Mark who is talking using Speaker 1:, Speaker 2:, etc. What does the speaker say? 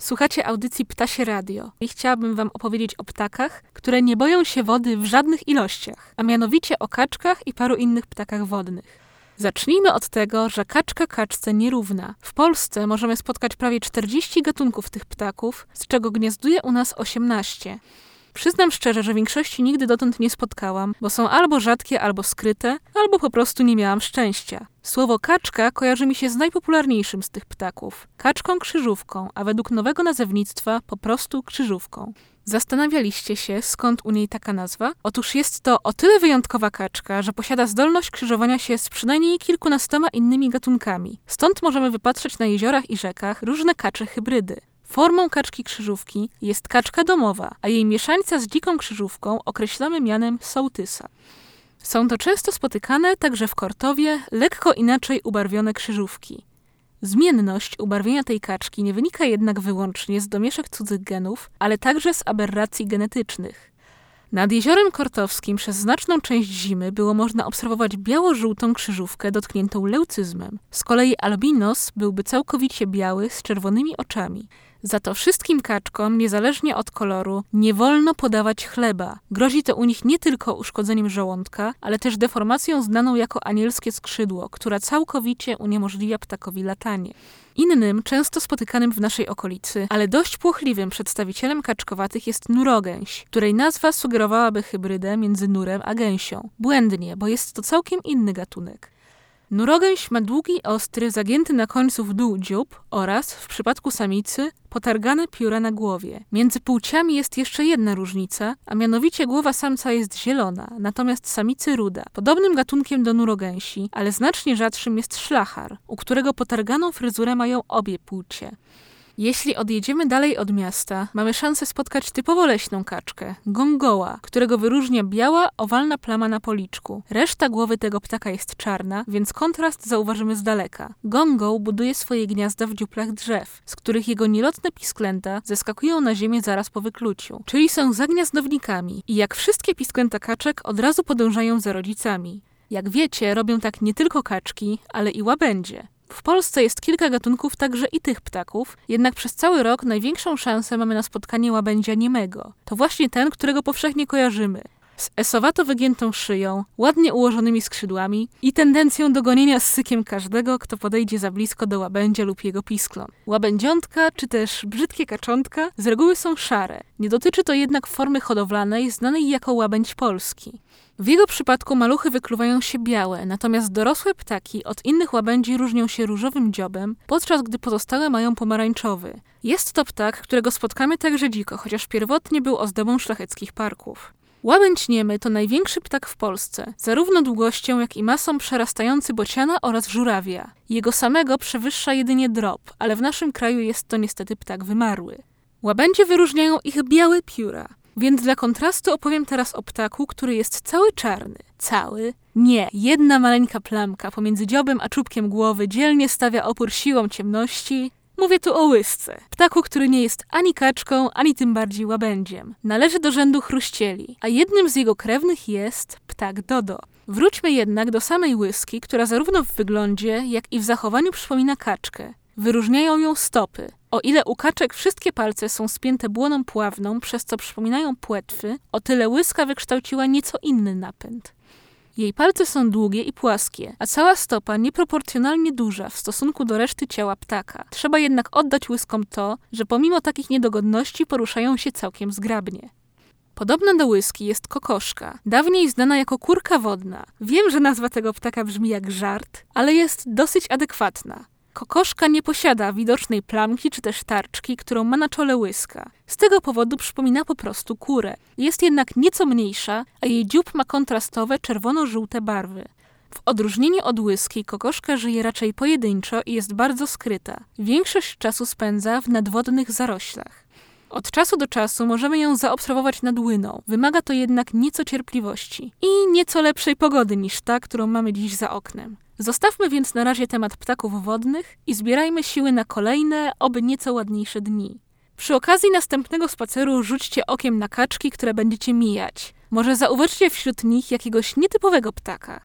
Speaker 1: Słuchacie audycji Ptasie Radio i chciałabym wam opowiedzieć o ptakach, które nie boją się wody w żadnych ilościach, a mianowicie o kaczkach i paru innych ptakach wodnych. Zacznijmy od tego, że kaczka kaczce nierówna. W Polsce możemy spotkać prawie 40 gatunków tych ptaków, z czego gniezduje u nas 18. Przyznam szczerze, że większości nigdy dotąd nie spotkałam, bo są albo rzadkie, albo skryte, albo po prostu nie miałam szczęścia. Słowo kaczka kojarzy mi się z najpopularniejszym z tych ptaków. Kaczką krzyżówką, a według nowego nazewnictwa po prostu krzyżówką. Zastanawialiście się, skąd u niej taka nazwa? Otóż jest to o tyle wyjątkowa kaczka, że posiada zdolność krzyżowania się z przynajmniej kilkunastoma innymi gatunkami. Stąd możemy wypatrzeć na jeziorach i rzekach różne kacze hybrydy. Formą kaczki krzyżówki jest kaczka domowa, a jej mieszańca z dziką krzyżówką określamy mianem sołtysa. Są to często spotykane także w Kortowie lekko inaczej ubarwione krzyżówki. Zmienność ubarwienia tej kaczki nie wynika jednak wyłącznie z domieszek cudzych genów, ale także z aberracji genetycznych. Nad jeziorem kortowskim przez znaczną część zimy było można obserwować biało-żółtą krzyżówkę dotkniętą leucyzmem. Z kolei albinos byłby całkowicie biały z czerwonymi oczami. Za to wszystkim kaczkom, niezależnie od koloru, nie wolno podawać chleba. Grozi to u nich nie tylko uszkodzeniem żołądka, ale też deformacją znaną jako anielskie skrzydło, która całkowicie uniemożliwia ptakowi latanie. Innym, często spotykanym w naszej okolicy, ale dość płochliwym przedstawicielem kaczkowatych jest nurogęś, której nazwa sugerowałaby hybrydę między nurem a gęsią. Błędnie, bo jest to całkiem inny gatunek. Nurogęś ma długi, ostry, zagięty na końcu w dół dziób oraz, w przypadku samicy, potargane pióra na głowie. Między płciami jest jeszcze jedna różnica, a mianowicie głowa samca jest zielona, natomiast samicy ruda. Podobnym gatunkiem do nurogęsi, ale znacznie rzadszym jest szlachar, u którego potarganą fryzurę mają obie płcie. Jeśli odjedziemy dalej od miasta, mamy szansę spotkać typowo leśną kaczkę, gongoła, którego wyróżnia biała, owalna plama na policzku. Reszta głowy tego ptaka jest czarna, więc kontrast zauważymy z daleka. Gongoł buduje swoje gniazda w dziuplach drzew, z których jego nielotne pisklęta zeskakują na ziemię zaraz po wykluciu, czyli są zagniazdownikami i jak wszystkie pisklęta kaczek od razu podążają za rodzicami. Jak wiecie, robią tak nie tylko kaczki, ale i łabędzie. W Polsce jest kilka gatunków także i tych ptaków, jednak przez cały rok największą szansę mamy na spotkanie łabędzia niemego. To właśnie ten, którego powszechnie kojarzymy. Z esowato wygiętą szyją, ładnie ułożonymi skrzydłami i tendencją do gonienia z sykiem każdego, kto podejdzie za blisko do łabędzia lub jego piskląt. Łabędziątka, czy też brzydkie kaczątka z reguły są szare. Nie dotyczy to jednak formy hodowlanej znanej jako łabędź polski. W jego przypadku maluchy wykluwają się białe, natomiast dorosłe ptaki od innych łabędzi różnią się różowym dziobem, podczas gdy pozostałe mają pomarańczowy. Jest to ptak, którego spotkamy także dziko, chociaż pierwotnie był ozdobą szlacheckich parków. Łabędź niemy to największy ptak w Polsce, zarówno długością, jak i masą przerastający bociana oraz żurawia. Jego samego przewyższa jedynie drop, ale w naszym kraju jest to niestety ptak wymarły. Łabędzie wyróżniają ich białe pióra. Więc dla kontrastu opowiem teraz o ptaku, który jest cały czarny. Cały? Nie, jedna maleńka plamka pomiędzy dziobem a czubkiem głowy dzielnie stawia opór siłom ciemności. Mówię tu o łysce. Ptaku, który nie jest ani kaczką, ani tym bardziej łabędziem. Należy do rzędu chruścieli, a jednym z jego krewnych jest ptak dodo. Wróćmy jednak do samej łyski, która zarówno w wyglądzie, jak i w zachowaniu przypomina kaczkę. Wyróżniają ją stopy. O ile u kaczek wszystkie palce są spięte błoną pławną, przez co przypominają płetwy, o tyle łyska wykształciła nieco inny napęd. Jej palce są długie i płaskie, a cała stopa nieproporcjonalnie duża w stosunku do reszty ciała ptaka. Trzeba jednak oddać łyskom to, że pomimo takich niedogodności poruszają się całkiem zgrabnie. Podobna do łyski jest kokoszka, dawniej znana jako kurka wodna. Wiem, że nazwa tego ptaka brzmi jak żart, ale jest dosyć adekwatna. Kokoszka nie posiada widocznej plamki czy też tarczki, którą ma na czole łyska. Z tego powodu przypomina po prostu kurę. Jest jednak nieco mniejsza, a jej dziób ma kontrastowe czerwono-żółte barwy. W odróżnieniu od łyski kokoszka żyje raczej pojedynczo i jest bardzo skryta. Większość czasu spędza w nadwodnych zaroślach. Od czasu do czasu możemy ją zaobserwować nad Łyną. Wymaga to jednak nieco cierpliwości i nieco lepszej pogody niż ta, którą mamy dziś za oknem. Zostawmy więc na razie temat ptaków wodnych i zbierajmy siły na kolejne, oby nieco ładniejsze dni. Przy okazji następnego spaceru rzućcie okiem na kaczki, które będziecie mijać. Może zauważcie wśród nich jakiegoś nietypowego ptaka.